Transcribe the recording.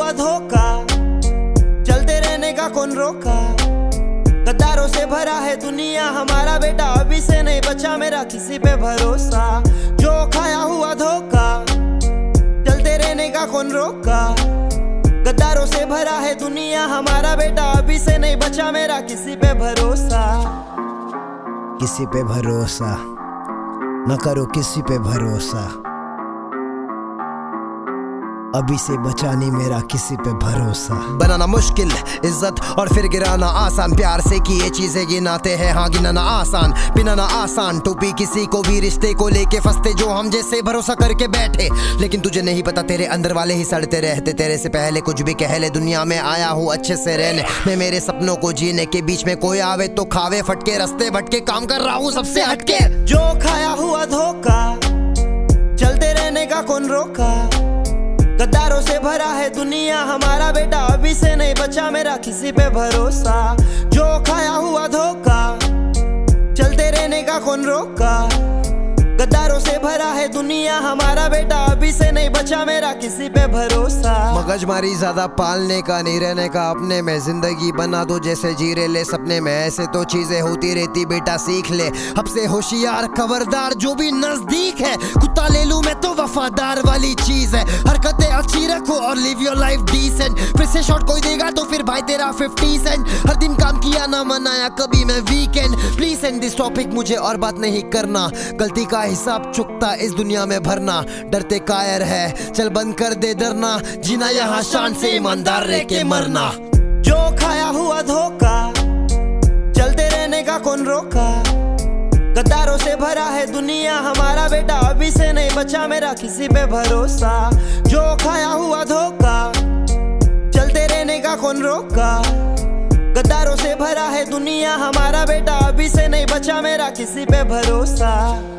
हुआ धोखा, चलते रहने का कौन रोका। गद्दारों से भरा है दुनिया, हमारा बेटा अभी से नहीं बचा मेरा किसी पे भरोसा। जो खाया हुआ धोखा, चलते रहने का कौन रोका। गद्दारों से भरा है दुनिया, हमारा बेटा अभी से नहीं बचा मेरा किसी पे भरोसा। किसी पे भरोसा न करो, किसी पे भरोसा, अभी से बचा नहीं मेरा किसी पे भरोसा। बनाना मुश्किल इज्जत और फिर गिराना आसान, प्यार से किए चीजें गिनाते हैं, हाँ गिनाना आसान, पिनाना आसान। टोपी किसी को भी रिश्ते को लेके फंसते, जो हम जैसे भरोसा करके बैठे। लेकिन तुझे नहीं पता तेरे अंदर वाले ही सड़ते रहते, तेरे से पहले कुछ भी कह ले। दुनिया में आया हूँ अच्छे से रहने, मैं मेरे सपनों को जीने के बीच में कोई आवे तो खावे फटके, रास्ते भटके काम कर रहा हूँ सबसे हटके। जो खाया हुआ धोखा, चलते रहने का कौन रोका। गद्दारों से भरा है दुनिया, हमारा बेटा अभी से नहीं बचा मेरा किसी पे भरोसा। जो खाया हुआ धोखा, चलते रहने का कौन रोका। गद्दारों से भरा है दुनिया, हमारा बेटा अभी से नहीं बचा मेरा किसी पे भरोसा। मगजमारी ज्यादा पालने का नहीं, रहने का अपने में, जिंदगी बना दो जैसे जी रहे ले सपने में। ऐसे तो चीजें होती रहती बेटा सीख ले, अब से होशियार खबरदार जो भी नजदीक है। कुत्ता ले लूं मैं तो वफादार वाली चीज है, हरकतें अच्छी रखो और लिव योर लाइफ डिसेंट। फिर से शॉट कोई देगा तो फिर भाई तेरा 50 सेंट। हर दिन काम किया ना मनाया कभी मैं weekend, please end this topic मुझे और बात नहीं करना। गलती का हिसाब चुकता इस दुनिया में भरना, डरते कायर है चल बंद कर दे डरना, जीना यहाँ शान से ईमानदार रह के मरना। जो खाया हुआ धोखा, चलते रहने का कौन रोका। गद्दारों से भरा है दुनिया, हमारा बेटा अभी से नहीं बचा मेरा किसी पे भरोसा। जो खाया हुआ धोखा, चलते रहने का कौन रोका। गद्दारों से भरा है दुनिया, हमारा बेटा अभी से नहीं बचा मेरा किसी पे भरोसा।